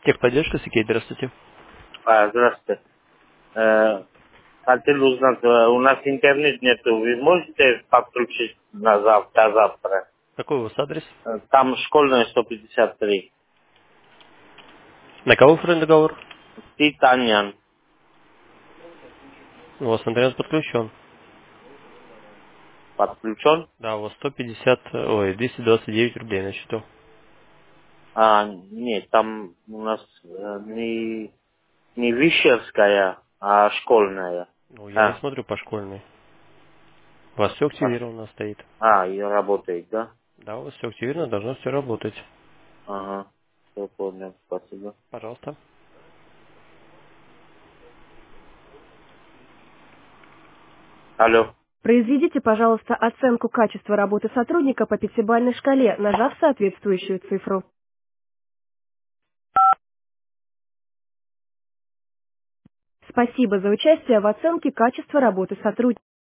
Техподдержка, Сикей, здравствуйте. Здравствуйте. Э, Хотел узнать, у нас интернет нету, вы можете подключить на завтра, завтра? Какой у вас адрес? Там школьная 153. На кого оформлен договор? Титанян. У вас интернет подключен. Подключен? Да, у вас 229 рублей на счету. Нет, там у нас не Вишерская, а школьная. Ну, я не А, смотрю по школьной. У вас все активировано стоит. и работает, да? Да, у вас все активировано, должно все работать. Ага, все понял, спасибо. Пожалуйста. Алло. Произведите, пожалуйста, оценку качества работы сотрудника по пятибалльной шкале, нажав соответствующую цифру. Спасибо за участие в оценке качества работы сотрудника.